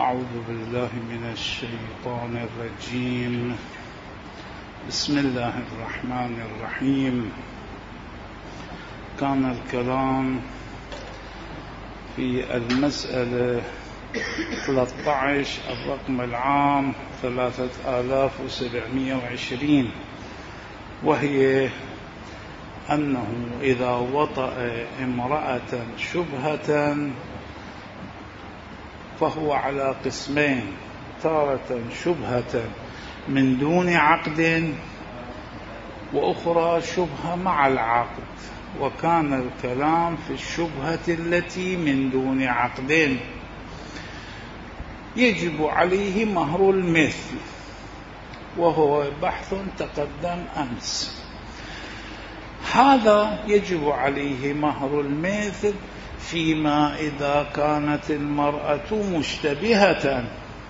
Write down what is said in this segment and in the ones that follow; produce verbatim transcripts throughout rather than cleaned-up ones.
أعوذ بالله من الشيطان الرجيم. بسم الله الرحمن الرحيم. كان الكلام في المسألة ثلاثة عشر الرقم العام ثلاثة آلاف وسبعمائة وعشرين، وهي أنه إذا وطأ امرأة شبهة فهو على قسمين: تارة شبهة من دون عقد، وأخرى شبهة مع العقد. وكان الكلام في الشبهة التي من دون عقد يجب عليه مهر المثل، وهو بحث تقدم أمس. هذا يجب عليه مهر المثل فيما إذا كانت المرأة مشتبهة،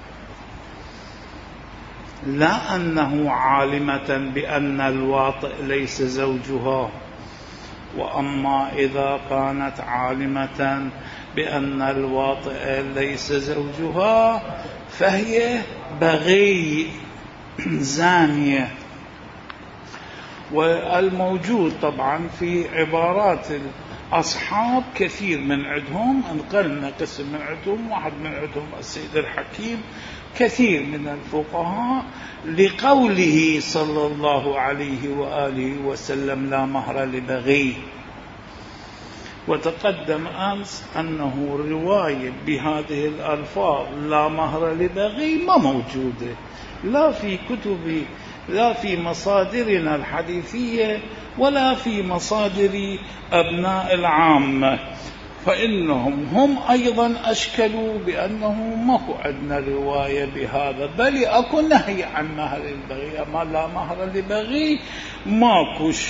لا أنه عالمة بأن الواطئ ليس زوجها. وأما إذا كانت عالمة بأن الواطئ ليس زوجها فهي بغي زانية. والموجود طبعا في عبارات الأصحاب كثير من عندهم، انقلنا قسم من عندهم، واحد من عندهم السيد الحكيم، كثير من الفقهاء لقوله صلى الله عليه وآله وسلم: لا مهر لبغي. وتقدم أمس أنه رواية بهذه الألفاظ لا مهر لبغي ما موجودة لا في كتب، لا في مصادرنا الحديثية، ولا في مصادر أبناء العامة. فإنهم هم أيضا أشكلوا بأنه ما هو عندنا رواية بهذا، بل أكو نهي عن مهر البغي. أما لا مهر لبغي ماكوش.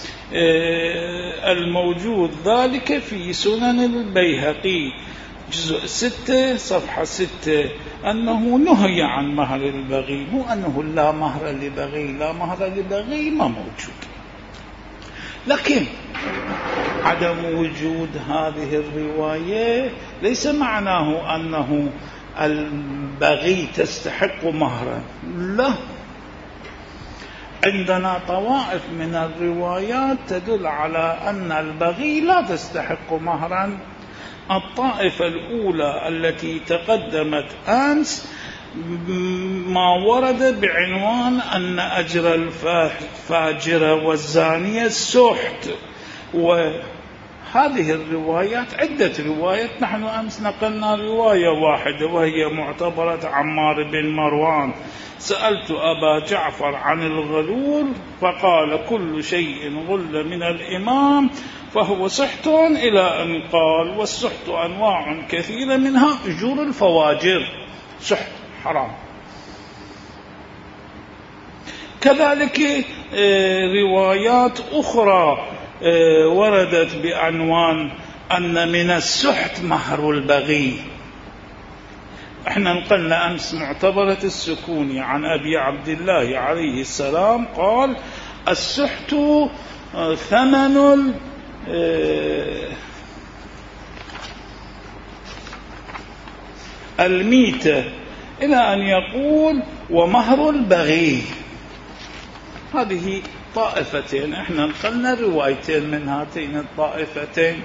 الموجود ذلك في سنن البيهقي جزء ستة صفحة ستة أنه نهي عن مهر البغي، مو أنه لا مهر لبغي. لا مهر لبغي ما موجود. لكن عدم وجود هذه الرواية ليس معناه أنه البغي تستحق مهرا، لا. عندنا طوائف من الروايات تدل على أن البغي لا تستحق مهرا. الطائفة الأولى التي تقدمت أمس ما ورد بعنوان أن أجر الفاجر والزانية السحت، وهذه الروايات عدة روايات. نحن أمس نقلنا رواية واحدة وهي معتبرة عمار بن مروان: سألت أبا جعفر عن الغلول فقال: كل شيء غل من الإمام فهو سحت، إلى أن قال: والسحت أنواع كثيرة منها أجور الفواجر. سحت حرام. كذلك روايات أخرى وردت بعنوان أن من السحت مهر البغي. احنا نقلنا أمس معتبرة السكوني عن أبي عبد الله عليه السلام قال: السحت ثمن الميتة، إلى أن يقول: ومهر البغي. هذه طائفتين، احنا نقلنا روايتين من هاتين الطائفتين.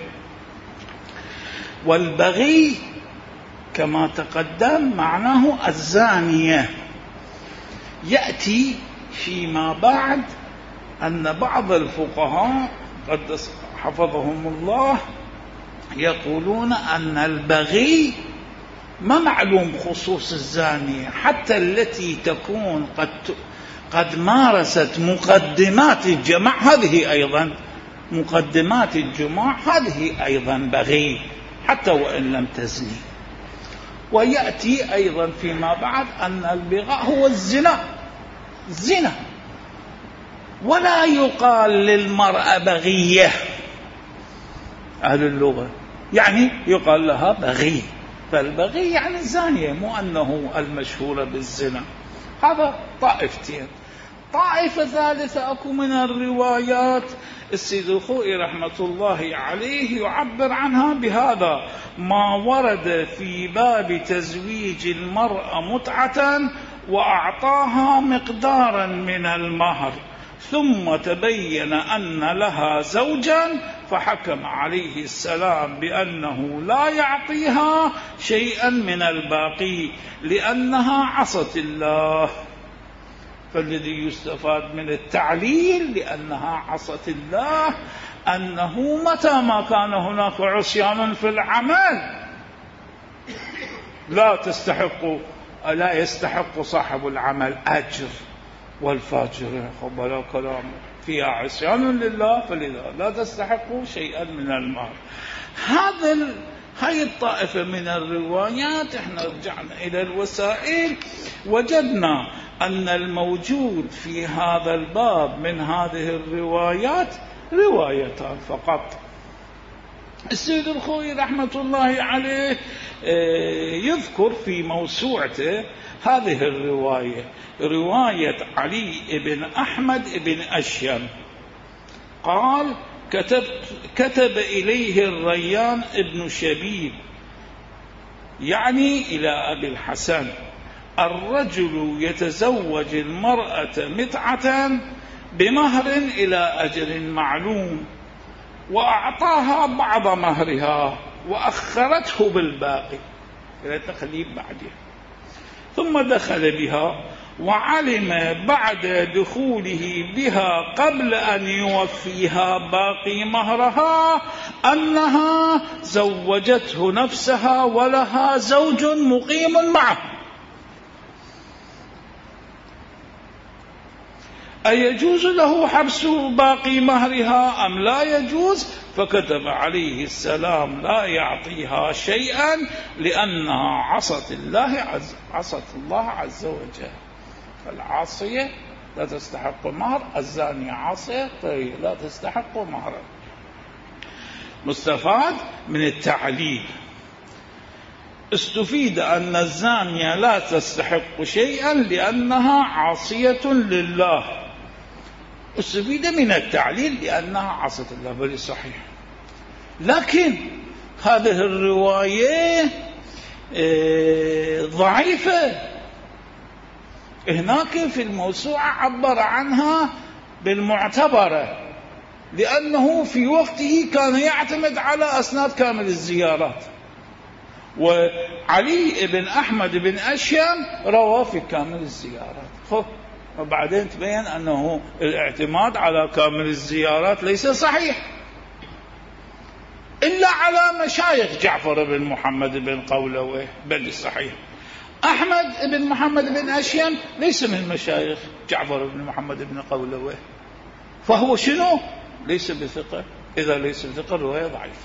والبغي كما تقدم معناه الزانية. يأتي فيما بعد أن بعض الفقهاء قد حفظهم الله يقولون أن البغي ما معلوم خصوص الزانية، حتى التي تكون قد قد مارست مقدمات الجماع، هذه أيضا مقدمات الجماع، هذه أيضا بغي حتى وإن لم تزني. ويأتي أيضا فيما بعد أن البغاء هو الزنا، الزنا. ولا يقال للمرأة بغية، أهل اللغة يعني يقال لها بغي، فالبغي يعني الزانية، مو أنه المشهورة بالزنا. هذا طائفتين. طائفة ثالثة أكو من الروايات السيد الخوئي رحمة الله عليه يعبر عنها بهذا: ما ورد في باب تزويج المرأة متعة وأعطاها مقدارا من المهر ثم تبين أن لها زوجا فحكم عليه السلام بأنه لا يعطيها شيئا من الباقي لأنها عصت الله. فالذي يستفاد من التعليل لأنها عصت الله أنه متى ما كان هناك عصيان في العمل لا تستحق لا يستحق صاحب العمل أجر، والفاجر بلا كلام فيها عصيان لله فلذا لا تستحق شيئا من المال. هذا ال... هاي الطائفة من الروايات احنا رجعنا إلى الوسائل وجدنا أن الموجود في هذا الباب من هذه الروايات روايتان فقط. السيد الخوئي رحمة الله عليه يذكر في موسوعته هذه الرواية، رواية علي بن أحمد بن أشيم قال: كتب, كتب إليه الريان ابن شبيب يعني إلى أبي الحسن: الرجل يتزوج المرأة متعة بمهر إلى أجل معلوم وأعطاها بعض مهرها وأخرته بالباقي إلى تخليب بعدها، ثم دخل بها وعلم بعد دخوله بها قبل أن يوفيها باقي مهرها أنها زوجته نفسها ولها زوج مقيم معه، أيجوز له حبس باقي مهرها أم لا يجوز؟ فكتب عليه السلام: لا يعطيها شيئا لأنها عصت الله عز, عصت الله عز وجل. العاصية لا تستحق مهر، الزانية عاصية لا تستحق مهر. مستفاد من التعليل: استفيد أن الزانية لا تستحق شيئا لأنها عاصية لله. استفيد من التعليل لأنها عصت الله، بل صحيح. لكن هذه الرواية ضعيفة. هناك في الموسوعة عبر عنها بالمعتبرة لأنه في وقته كان يعتمد على أسناد كامل الزيارات، وعلي بن أحمد بن أشيم روى في كامل الزيارات. خب وبعدين تبين أنه الاعتماد على كامل الزيارات ليس صحيح إلا على مشايخ جعفر بن محمد بن قولويه، بل صحيح. أحمد بن محمد بن أشيم ليس من مشايخ جعفر بن محمد بن قولويه، فهو شنو؟ ليس بثقة. إذا ليس بثقة رواية ضعيفة.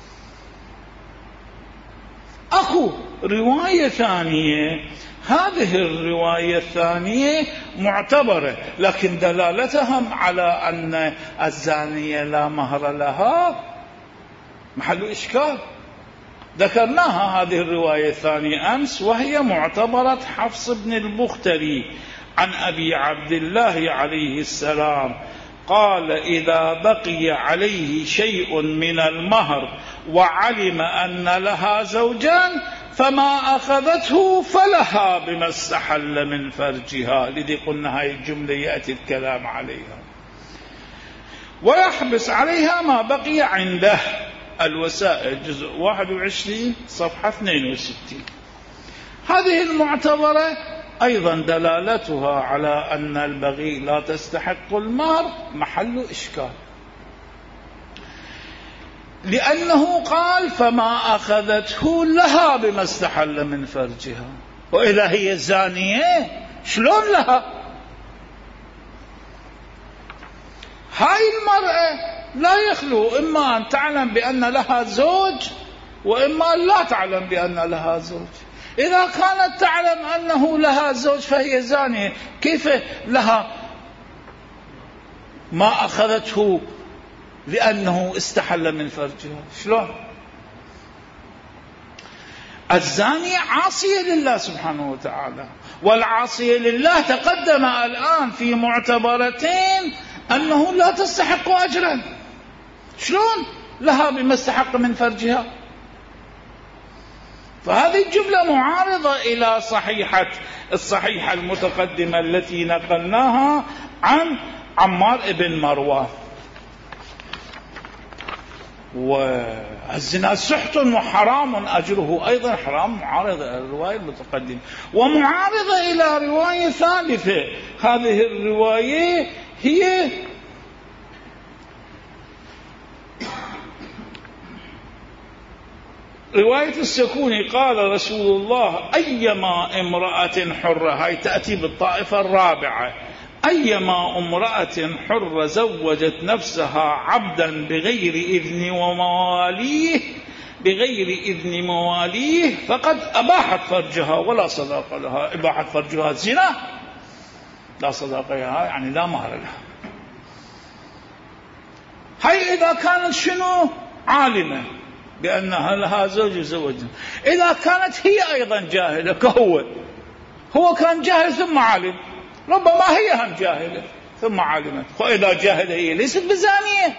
أكو رواية ثانية، هذه الرواية الثانية معتبرة، لكن دلالتهم على أن الزانية لا مهر لها محل إشكال. ذكرناها هذه الرواية الثانية أمس، وهي معتبرة حفص بن البختري عن أبي عبد الله عليه السلام قال: إذا بقي عليه شيء من المهر وعلم أن لها زوجان فما أخذته فلها بما استحل من فرجها. لذي قلنا هاي الجملة يأتي الكلام عليها، ويحبس عليها ما بقي عنده. الوسائل جزء واحد وعشرين صفحة اثنين وستين. هذه المعتبرة أيضا دلالتها على أن البغي لا تستحق المهر محل إشكال، لأنه قال: فما أخذته لها بما استحل من فرجها. وإذا هي زانية شلون لها؟ هاي المرأة لا يخلو إما أن تعلم بأن لها زوج وإما لا تعلم بأن لها زوج. إذا كانت تعلم أنه لها زوج فهي زانية، كيف لها ما أخذته لأنه استحل من فرجها؟ شلون؟ الزانية عاصية لله سبحانه وتعالى، والعاصية لله تقدم الآن في معتبرتين أنه لا تستحق أجرا. شلون لها بما استحق من فرجها؟ فهذه الجملة معارضة إلى صحيحة الصحيحة المتقدمة التي نقلناها عن عمار بن مروان. والزنا سحت وحرام أجره أيضا حرام، معارضة إلى الرواية المتقدمة، ومعارضة إلى رواية ثالثة. هذه الرواية هي رواية السكوني. قال رسول الله: أيما امرأة حرة، هاي تأتي بالطائفة الرابعة، أيما امرأة حرة زوجت نفسها عبدا بغير إذن ومواليه بغير إذن مواليه فقد أباحت فرجها ولا صداق لها. إباحت فرجها زنا، لا صداق لها يعني لا مهر لها. هاي إذا كانت شنو؟ عالمة بأنها لها زوج وزوجها. إذا كانت هي أيضا جاهلة كهو، هو كان جاهل ثم عالم، ربما هي هم جاهلة ثم عالمة، وإذا جاهلة هي ليست بزانية،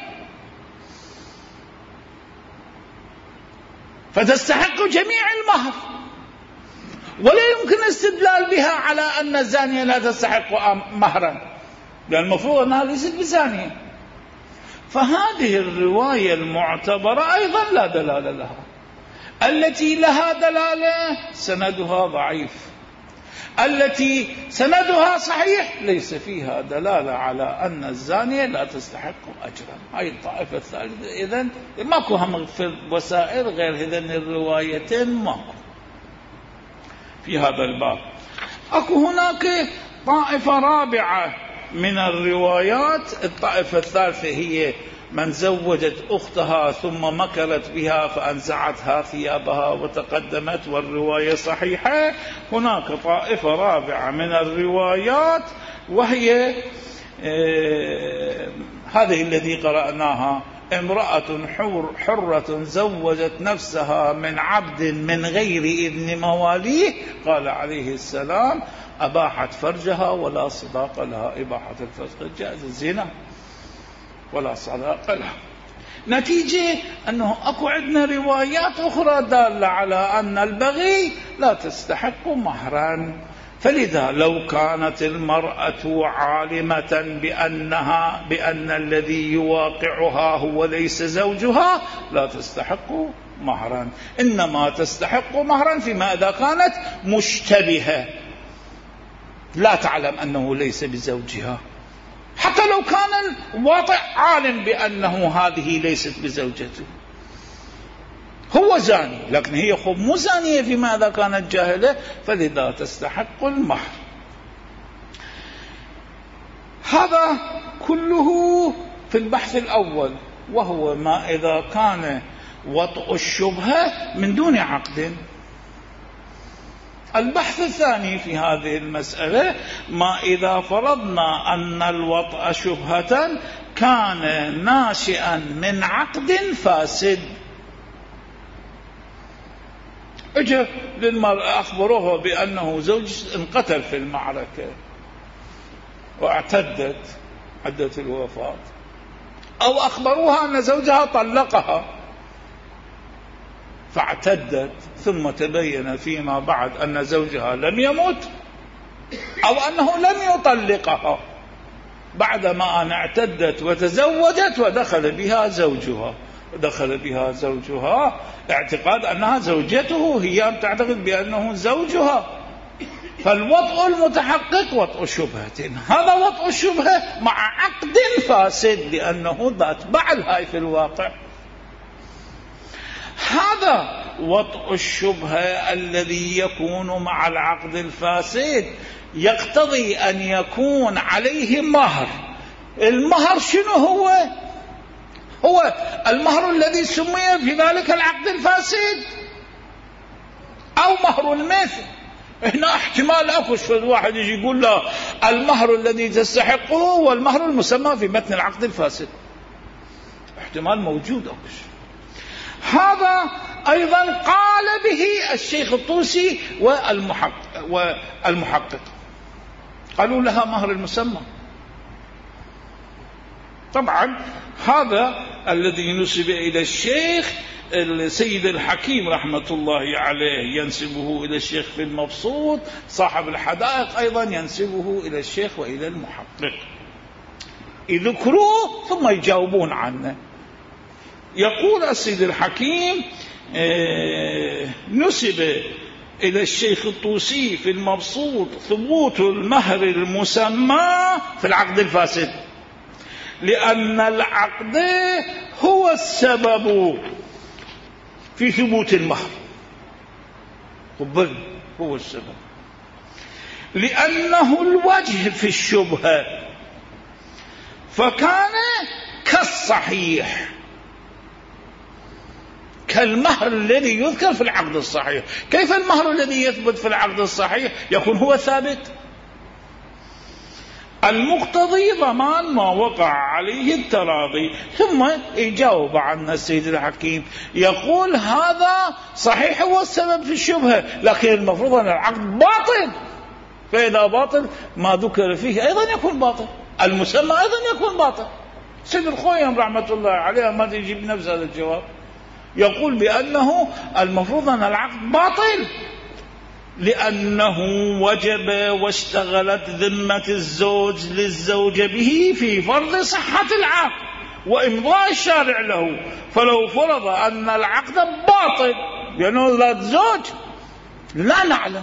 فتستحق جميع المهر، ولا يمكن الاستدلال بها على أن الزانية لا تستحق مهرا، لأن المفروض أنها ليست بزانية. فهذه الرواية المعتبرة أيضا لا دلالة لها. التي لها دلالة سندها ضعيف، التي سندها صحيح ليس فيها دلالة على أن الزانية لا تستحق أجرا. هاي الطائفة الثالثة. إذن ماكو هم في الوسائل غير هذين الروايتين، ماكو في هذا الباب. أكو هناك طائفة رابعة من الروايات. الطائفة الثالثة هي من زوجت أختها ثم مكرت بها فأنزعتها ثيابها وتقدمت، والرواية صحيحة. هناك طائفة رابعة من الروايات وهي آه هذه الذي قرأناها: امرأة حر حرة زوجت نفسها من عبد من غير إذن مواليه، قال عليه السلام: أباحت فرجها ولا صداق لها. إباحة الفرج جائز، الزنا ولا صداق لها. نتيجة أنه أكو عندنا روايات أخرى دالة على أن البغي لا تستحق مهرا. فلذا لو كانت المرأة عالمة بأنها بأن الذي يواقعها هو ليس زوجها لا تستحق مهرا، إنما تستحق مهرا فيما إذا كانت مشتبهة لا تعلم أنه ليس بزوجها، حتى لو كان الواقع عالم بأنه هذه ليست بزوجته، هو زاني، لكن هي خب مو زانية فيما إذا كانت جاهلة، فلذا تستحق المهر. هذا كله في البحث الأول، وهو ما إذا كان وطء الشبهة من دون عقد. البحث الثاني في هذه المسألة: ما إذا فرضنا أن الوطء شبهة كان ناشئا من عقد فاسد. اجى للمرأة أخبروها بأنه زوج انقتل في المعركة واعتدت عدة الوفاة، أو أخبروها أن زوجها طلقها فاعتدت، ثم تبين فيما بعد أن زوجها لم يمت أو أنه لم يطلقها، بعدما أن اعتدت وتزوجت ودخل بها زوجها دخل بها زوجها اعتقاد أنها زوجته، هي تعتقد بأنه زوجها. فالوطء المتحقق وطء شبهة، هذا وطء الشبهة مع عقد فاسد لأنه ذات بعل هاي في الواقع. هذا وطء الشبهة الذي يكون مع العقد الفاسد يقتضي أن يكون عليه مهر. المهر شنو هو؟ هو المهر الذي سمي في ذلك العقد الفاسد أو مهر المثل. هنا احتمال أكش واحد يجي يقول له المهر الذي تستحقه هو المهر المسمى في متن العقد الفاسد، احتمال موجود أكش. هذا أيضا قال به الشيخ الطوسي والمحقق, والمحقق قالوا لها مهر المسمى. طبعا هذا الذي نسب إلى الشيخ السيد الحكيم رحمة الله عليه ينسبه إلى الشيخ في المبسوط، صاحب الحدائق أيضا ينسبه إلى الشيخ وإلى المحقق، يذكروه ثم يجاوبون عنه. يقول السيد الحكيم نسب إلى الشيخ الطوسي في المبسوط ثبوت المهر المسمى في العقد الفاسد، لأن العقد هو السبب في ثبوت المهر، هو السبب، لأنه الوجه في الشبهة، فكان كالصحيح، كالمهر الذي يذكر في العقد الصحيح. كيف المهر الذي يثبت في العقد الصحيح يكون هو ثابت؟ المقتضي ضمان ما وقع عليه التراضي. ثم يجاوب عنا السيد الحكيم يقول هذا صحيح هو السبب في الشبهة، لكن المفروض أن العقد باطل، فإذا باطل ما ذكر فيه أيضا يكون باطل، المسمى أيضا يكون باطل. سيد الخويم رحمة الله عليه ما يجيب نفس هذا الجواب، يقول بأنه المفروض أن العقد باطل، لأنه وجب واشتغلت ذمة الزوج للزوجة به في فرض صحة العقد وإمضاء الشارع له. فلو فرض أن العقد باطل لأنه لا زوج لا نعلم،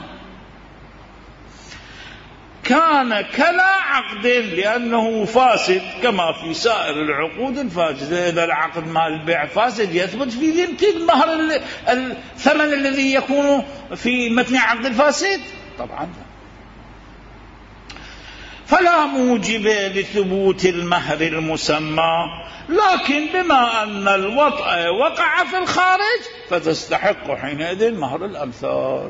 كان كلا عقد لأنه فاسد كما في سائر العقود الفاسدة. إذا العقد مال البيع فاسد يثبت في ذمة المهر الثمن الذي يكون في متن عقد الفاسد؟ طبعا لا. فلا موجب لثبوت المهر المسمى، لكن بما أن الوطأ وقع في الخارج فتستحق حينئذ مهر الأمثال.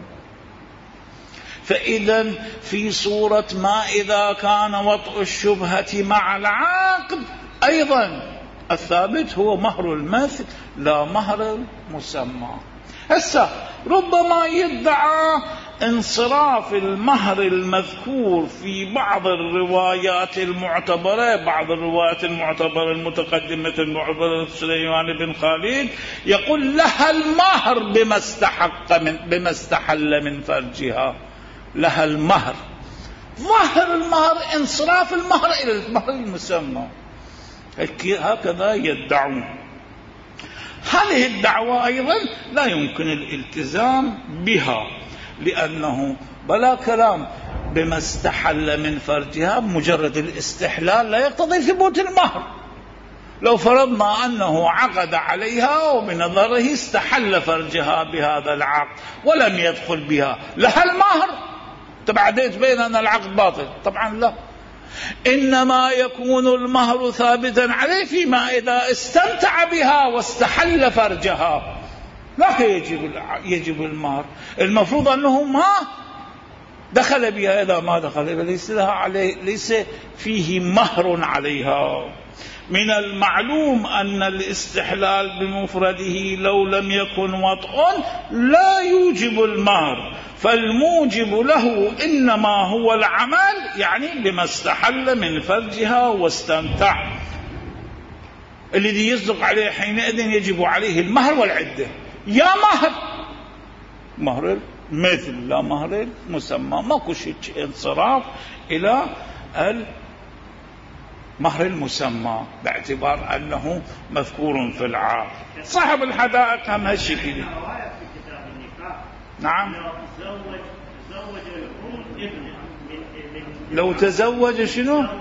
فإذا في صورة ما إذا كان وطء الشبهة مع العقد أيضا الثابت هو مهر المثل لا مهر المسمى. هسه ربما يدعى انصراف المهر المذكور في بعض الروايات المعتبرة، بعض الروايات المعتبرة المتقدمة المعتبرة سليمان بن خالد يقول لها المهر بما استحق من بما استحل من فرجها، لها المهر، ظاهر المهر انصراف المهر إلى المهر المسمى، هكذا يدعون. هذه الدعوة أيضا لا يمكن الالتزام بها، لأنه بلا كلام بما استحل من فرجها، مجرد الاستحلال لا يقتضي ثبوت المهر. لو فرضنا أنه عقد عليها وبنظره استحل فرجها بهذا العقد ولم يدخل بها، لها المهر، تبعدين تبين أن العقد باطل؟ طبعا لا، إنما يكون المهر ثابتا عليه فيما إذا استمتع بها واستحل فرجها، لكن يجب يجب المهر. المفروض أنه ما دخل بها، إذا ما دخل بها ليس لها عليه، ليس فيه مهر عليها. من المعلوم أن الاستحلال بمفرده لو لم يكن وطء لا يوجب المهر، فالموجب له إنما هو العمل، يعني بما استحل من فرجها واستمتع، الذي يصدق عليه حينئذ يجب عليه المهر والعدة. يا مهر مهر مثل لا مهر مسمى، ماكو شيء انصراف إلى المهر المسمى باعتبار أنه مذكور في العقد. صاحب الحدائق هم هالشكل. نعم، لو تزوج شنو؟ أم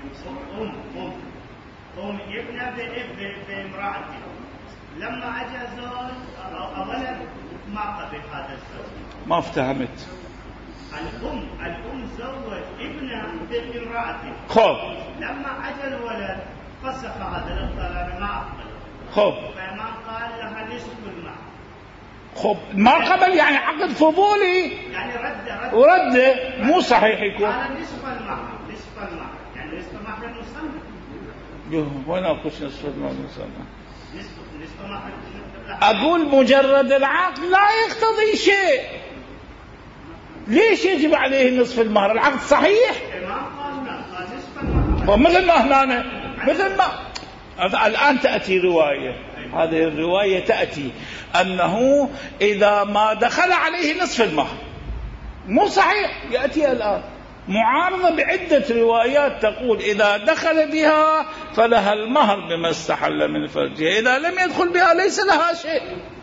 أم ابنه بامرأته، لما أجى زوج أولا ما قبل هذا الزوج. ما افتهمت. الأم الأم زوج ابنها بامرأته، خب لما أجى الولد فسخ هذا القرار ما أقبل، خب فما قال لها نصف المهر. خب ما قبل يعني عقد فضولي، يعني رد رد ورده مو صحيح يكون. قال نصف المهر، نصف المهر يعني نصف مهر المسمى. وين أقص نصف المهر المسمى؟ نصف نصف مهر أقول مجرد العقد لا يقتضي شيء. ليش يجب عليه نصف المهر؟ العقد صحيح. ومثل ما هنا مثل ما الآن تأتي رواية، هذه الرواية تأتي أنه إذا ما دخل عليه نصف المهر، مو صحيح. يأتي الآن معارضة بعدة روايات تقول إذا دخل بها فلها المهر بما استحل من فرجها، إذا لم يدخل بها ليس لها شيء.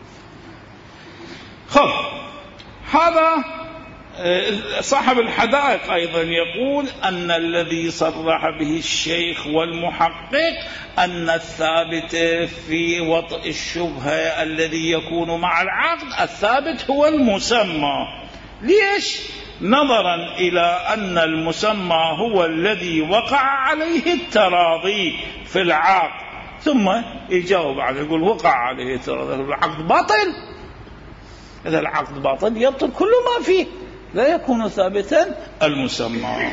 خب هذا صاحب الحدائق أيضا يقول أن الذي صرح به الشيخ والمحقق أن الثابت في وطء الشبهة الذي يكون مع العقد، الثابت هو المسمى. ليش؟ نظرا إلى أن المسمى هو الذي وقع عليه التراضي في العقد. ثم يجاوب عليه يقول وقع عليه التراضي، العقد باطل. إذا العقد باطل يبطل كل ما فيه، لا يكون ثابتا المسمى.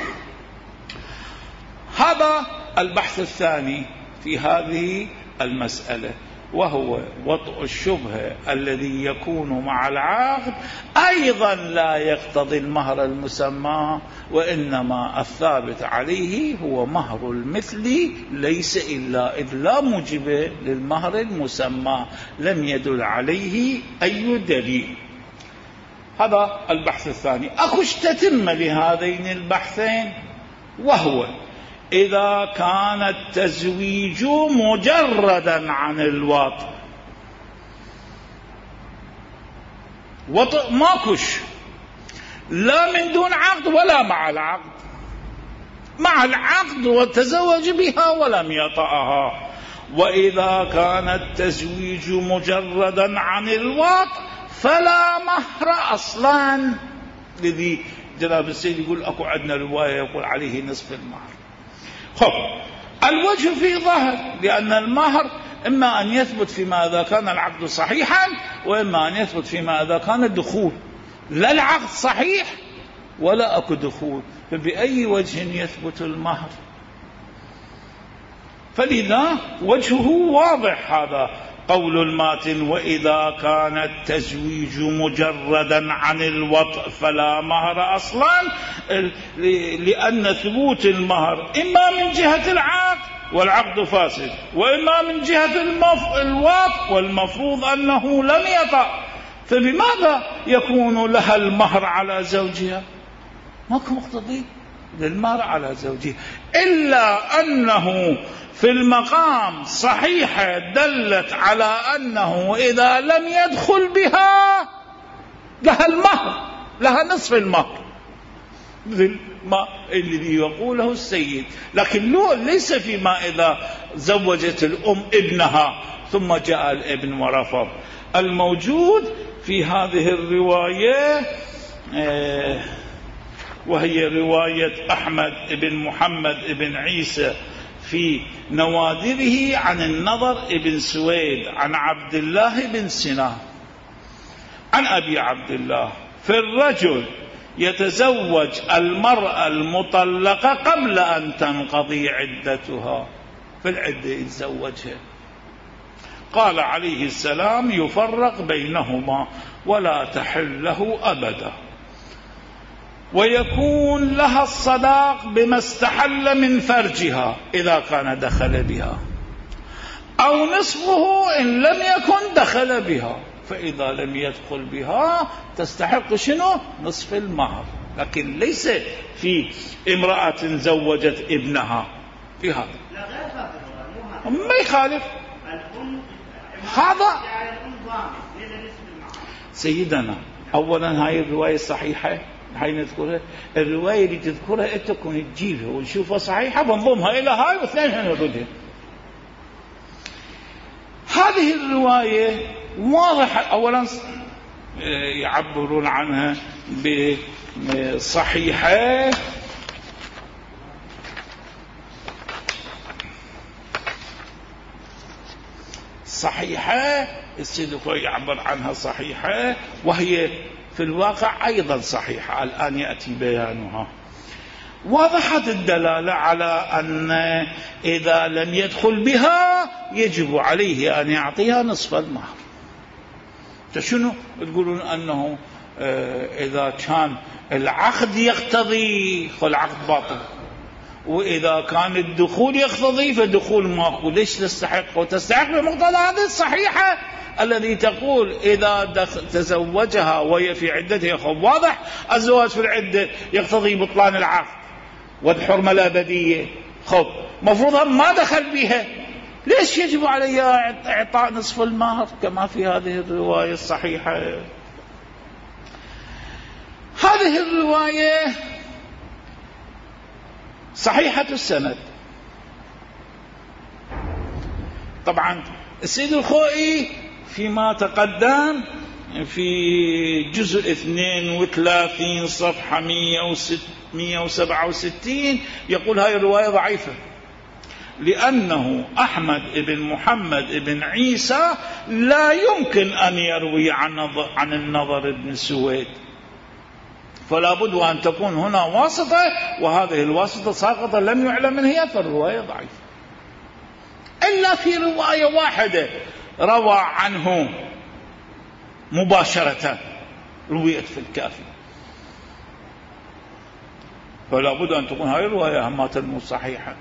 هذا البحث الثاني في هذه المسألة، وهو وطء الشبهة الذي يكون مع العقد أيضا لا يقتضي المهر المسمى، وإنما الثابت عليه هو مهر المثل ليس إلا إذ لا موجب للمهر المسمى، لم يدل عليه أي دليل. هذا البحث الثاني. أخش تتم لهذين البحثين، وهو إذا كان التزويج مجردا عن الوطء، وطء ماكش لا من دون عقد ولا مع العقد، مع العقد وتزوج بها ولم يطأها. وإذا كان التزويج مجردا عن الوطء فلا مهر أصلا. الذي جناب السيد يقول أكو عندنا رواية يقول عليه نصف المهر. خب الوجه في ظهر، لأن المهر إما أن يثبت فيما إذا كان العقد صحيحا، وإما أن يثبت فيما إذا كان الدخول. لا العقد صحيح ولا أكو دخول، فبأي وجه يثبت المهر؟ فلذا وجهه واضح هذا قول الماتن وإذا كان التزويج مجردا عن الوطء فلا مهر أصلا، لأن ثبوت المهر إما من جهة العقد والعقد فاسد، وإما من جهة الوطء والمفروض أنه لم يطأ، فبماذا يكون لها المهر على زوجها؟ ماكو مقتضي للمهر على زوجها، إلا أنه في المقام صحيحة دلت على أنه إذا لم يدخل بها لها المهر، لها نصف المهر، مثل ما الذي يقوله السيد. لكن ليس فيما إذا زوجت الأم ابنها ثم جاء الابن ورفض. الموجود في هذه الرواية وهي رواية أحمد بن محمد بن عيسى في نوادره عن النضر بن سويد عن عبد الله بن سنان عن أبي عبد الله في الرجل يتزوج المرأة المطلقة قبل أن تنقضي عدتها، في العدة يتزوجها، قال عليه السلام يفرق بينهما ولا تحل له أبدا، ويكون لها الصداق بما استحل من فرجها إذا كان دخل بها، أو نصفه إن لم يكن دخل بها، فإذا لم يدخل بها تستحق شنو؟ نصف المهر. لكن ليس في امرأة زوجت ابنها في هذا، ما يخالف هذا. سيدنا أولا هاي الرواية صحيحة، هاي نذكرها، الرواية اللي تذكرها أنت تكون تجيبها ونشوفها صحيحة بنضمها إلى هاي واثنين نردها. هذه الرواية واضحة، أولا يعبرون عنها بصحيحة صحيحة، السيد يعبر عنها صحيحة، وهي في الواقع أيضا صحيحة، الآن يأتي بيانها. واضحة الدلالة على أن إذا لم يدخل بها يجب عليه أن يعطيها نصف المهر، شنو تقولون أنه إذا كان العقد يقتضي فالعقد باطل، وإذا كان الدخول يقتضي فدخول ماكو، ليش تستحق؟ وتستحق بمقتضى هذه الصحيحة الذي تقول إذا تزوجها وهي في عدتها. خب واضح الزواج في العدة يقتضي بطلان العقد والحرمة الأبدية. خب مفروضها ما دخل بها، ليش يجب عليها إعطاء نصف المهر كما في هذه الرواية الصحيحة؟ هذه الرواية صحيحة السند. طبعا السيد الخوئي فيما تقدم في جزء اثنين وثلاثين صفحة مئة وسبعة وستين يقول هاي الرواية ضعيفة، لأنه أحمد بن محمد بن عيسى لا يمكن أن يروي عن النضر بن سويد، فلا بد أن تكون هنا واسطة، وهذه الواسطة ساقطة لم يعلم من هي، فالرواية ضعيفة. إلا في رواية واحدة روى عنه مباشرة رويت في الكافي، فلا بد أن تكون هذه الرواية همات مو صحيحة.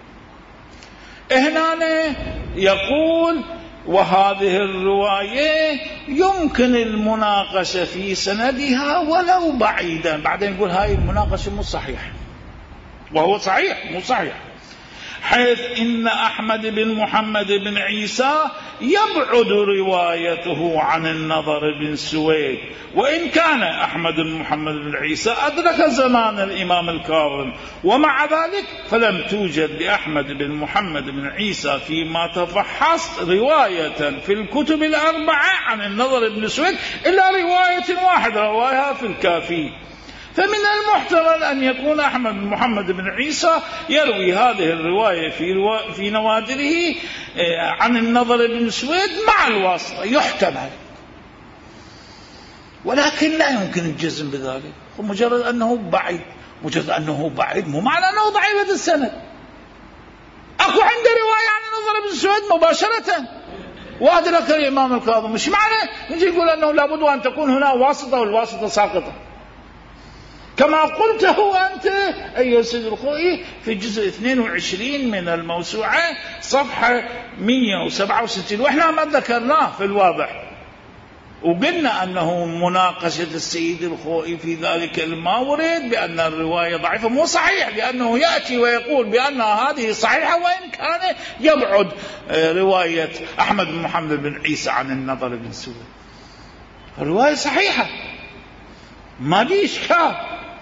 هنا يقول وهذه الرواية يمكن المناقشة في سندها ولو بعيدا، بعدين يقول هاي المناقشة مو صحيحة، وهو صحيح مو صحيح، حيث إن أحمد بن محمد بن عيسى يبعد روايته عن النضر بن سويد، وإن كان أحمد بن محمد بن عيسى أدرك زمان الإمام الكاظم، ومع ذلك فلم توجد لأحمد بن محمد بن عيسى فيما تفحصت رواية في الكتب الأربعة عن النضر بن سويد إلا رواية واحدة روايها في الكافي. فمن المحتمل أن يكون أحمد بن محمد بن عيسى يروي هذه الرواية في, روا... في نوادره عن النضر بن سويد مع الواسطة، يحتمل، ولكن لا يمكن الجزم بذلك. مجرد أنه بعيد، مجرد أنه بعيد مو معنى أنه ضعيفة السند. أكو عنده رواية عن النضر بن سويد مباشرة وأدرك الإمام الكاظم، مش معنى نجي يقول أنه لابد أن تكون هنا واسطة والواسطة ساقطة، كما قلته أنت أيها السيد الخوئي في جزء اثنين وعشرين من الموسوعة صفحة مئة وسبعة وستين، وإحنا ما ذكرناه في الواضح، وقلنا أنه مناقشة السيد الخوئي في ذلك المورد بأن الرواية ضعيفة مو صحيح، لأنه يأتي ويقول بأن هذه صحيحة وإن كان يبعد رواية أحمد بن محمد بن عيسى عن النضر بن سويد. الرواية صحيحة ما دي إشكال.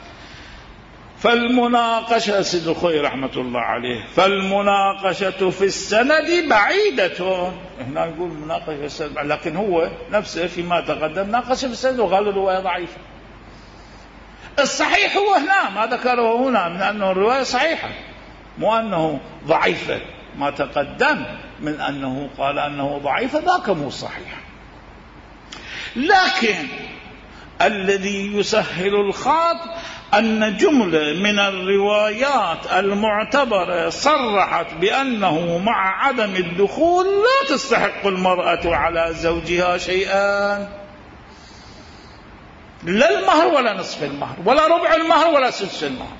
فالمناقشة سيد الخوئي رحمة الله عليه، فالمناقشة في السند بعيدة. هنا يقول مناقشة في السند، لكن هو نفسه فيما تقدم ناقش في السند وقال الرواية ضعيفة. الصحيح هو هنا ما ذكره هنا من أنه الرواية صحيحة، مو أنه ضعيفة. ما تقدم من أنه قال أنه ضعيفة ذاك مو صحيح. لكن الذي يسهل الخاط أن جملة من الروايات المعتبرة صرحت بأنه مع عدم الدخول لا تستحق المرأة على زوجها شيئا، لا المهر ولا نصف المهر ولا ربع المهر ولا سدس المهر.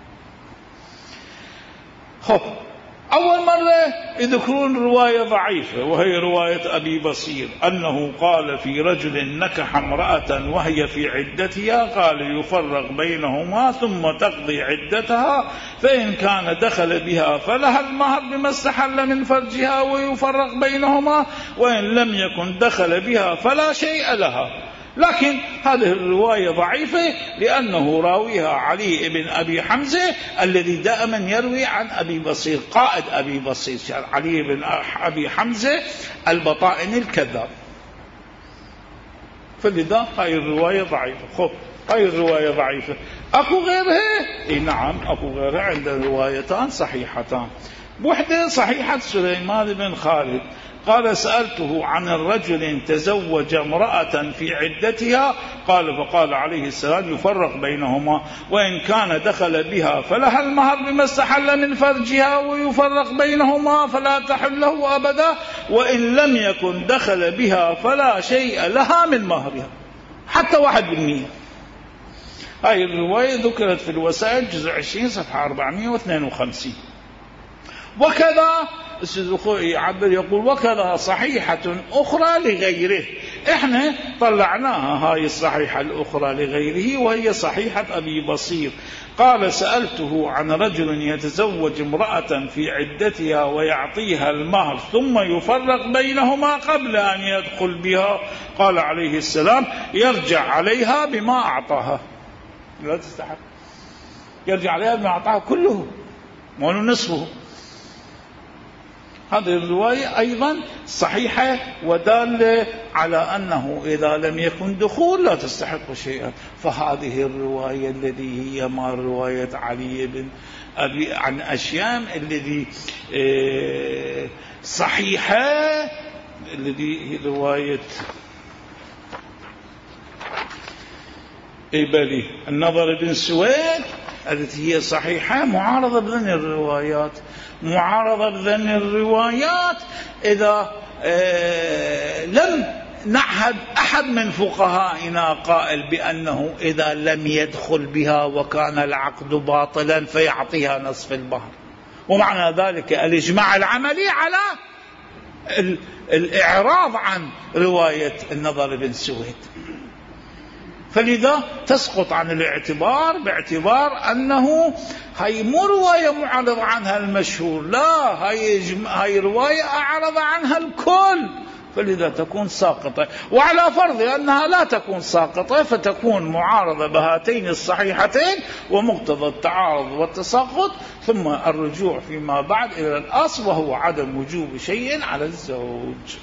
خب أول مرة يذكرون رواية ضعيفة وهي رواية أبي بصير أنه قال في رجل نكح امرأة وهي في عدتها قال يفرق بينهما ثم تقضي عدتها، فإن كان دخل بها فلها المهر بما استحل من فرجها ويفرق بينهما، وإن لم يكن دخل بها فلا شيء لها. لكن هذه الرواية ضعيفة لأنه راويها علي بن أبي حمزة الذي دائما يروي عن أبي بصير قائد أبي بصير علي بن أبي حمزة البطائن الكذاب، فلذا هاي الرواية ضعيفة. خب هاي الرواية ضعيفة، أكو غيرها؟ إيه نعم أكو غيرها، عند روايتان صحيحتان. وحدة صحيحة سليمان بن خالد قال سألته عن الرجل تزوج امرأة في عدتها، قال فقال عليه السلام يفرق بينهما، وإن كان دخل بها فلها المهر بما استحل من فرجها، ويفرق بينهما فلا تحل له أبدا، وإن لم يكن دخل بها فلا شيء لها من مهرها حتى واحد بالمئة. هاي الرواية ذكرت في الوسائل جزء عشرين صفحة أربعمائة واثنين وخمسين. وكذا يعبر يقول وكذا صحيحة أخرى لغيره. إحنا طلعناها هاي الصحيحة الأخرى لغيره، وهي صحيحة أبي بصير. قال سألته عن رجل يتزوج امرأة في عدتها ويعطيها المهر ثم يفرق بينهما قبل أن يدخل بها، قال عليه السلام يرجع عليها بما أعطاها. لا تستحق، يرجع عليها بما أعطاها كله ولو نصفه. هذه الرواية أيضا صحيحة ودالة على أنه إذا لم يكن دخول لا تستحق شيئا. فهذه الرواية التي هي ما رواية علي بن أبي عن أشيام الذي صحيحة، الذي هي رواية إبلي النضر بن سويد التي هي صحيحة، معارضة بذن الروايات. معارضة بذن الروايات إذا آه لم نعهد أحد من فقهائنا قائل بأنه إذا لم يدخل بها وكان العقد باطلا فيعطيها نصف المهر، ومعنى ذلك الإجماع العملي على الإعراض عن رواية النضر بن سويد. فلذا تسقط عن الاعتبار باعتبار أنه هي مو رواية معرض عنها المشهور، لا، هي, هي رواية أعرض عنها الكل، فلذا تكون ساقطة. وعلى فرض أنها لا تكون ساقطة فتكون معارضة بهاتين الصحيحتين ومقتضى التعارض والتساقط، ثم الرجوع فيما بعد إلى الأصل وهو عدم وجوب شيء على الزوج.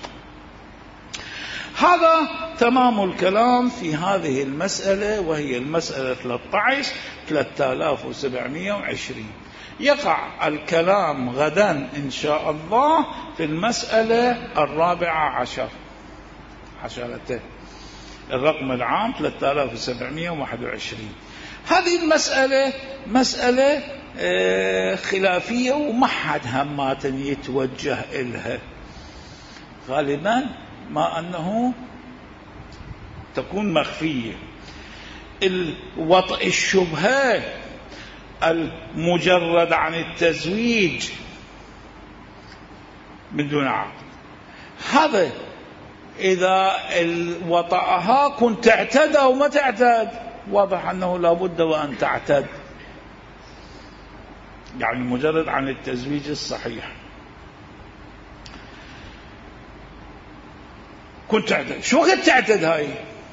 هذا تمام الكلام في هذه المسألة، وهي المسألة ثلاثة آلاف وسبعمائة وعشرين. يقع الكلام غدا إن شاء الله في المسألة الرابعة عشر عشرته، الرقم العام ثلاثة آلاف وسبعمائة وواحد وعشرين. هذه المسألة مسألة خلافية وما حد همات يتوجه إلها، غالبا ما أنه تكون مخفية. الوطء الشبهة المجرد عن التزويج من دون عقد، هذا إذا وطأها كنت تعتد أو ما تعتد، واضح أنه لابد وأن تعتد، يعني مجرد عن التزويج الصحيح. كنت تعتد، شو وقت تعتد؟ هاي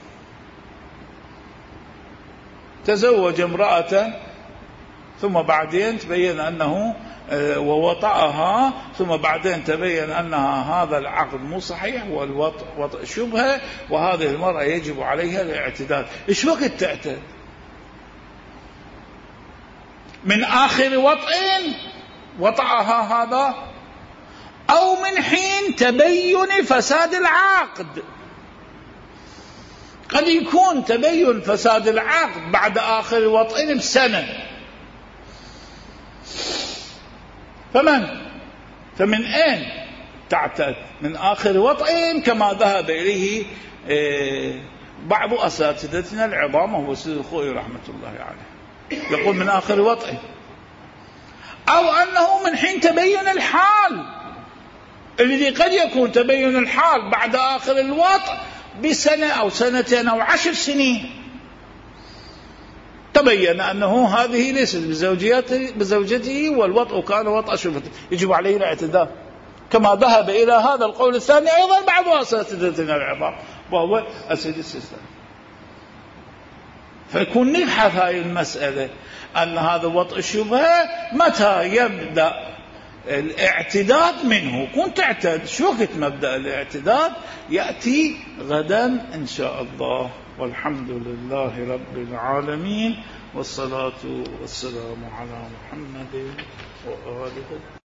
تزوج امرأة ثم بعدين تبين أنه ووطأها، ثم بعدين تبين أنها هذا العقد مو صحيح والوطء شبهة، وهذه المرأة يجب عليها الاعتداد. إيش وقت تعتد؟ من آخر وطء وطأها هذا، أو من حين تبين فساد العقد. قد يكون تبين فساد العقد بعد آخر وطئ بسنة، فمن فمن أين تعتد؟ من آخر وطئ كما ذهب إليه بعض أساتذتنا العظام، وهو سيد الخوئي رحمة الله عليه، يقول من آخر وطئ، أو أنه من حين تبين الحال، الذي قد يكون تبين الحال بعد آخر الوطء بسنة أو سنتين أو عشر سنين، تبين أنه هذه ليست بزوجته والوطء كان وطأ شبهة، يجب عليه الاعتداء، كما ذهب إلى هذا القول الثاني أيضا بعض أساتذتنا العظام، وهو السيد السيستاني. فيكون نبحث هذه المسألة أن هذا وطء الشبهة متى يبدأ الاعتداد منه. كنت تعتد، شو وقت مبدأ الاعتداد؟ يأتي غدا إن شاء الله. والحمد لله رب العالمين، والصلاة والسلام على محمد وآله.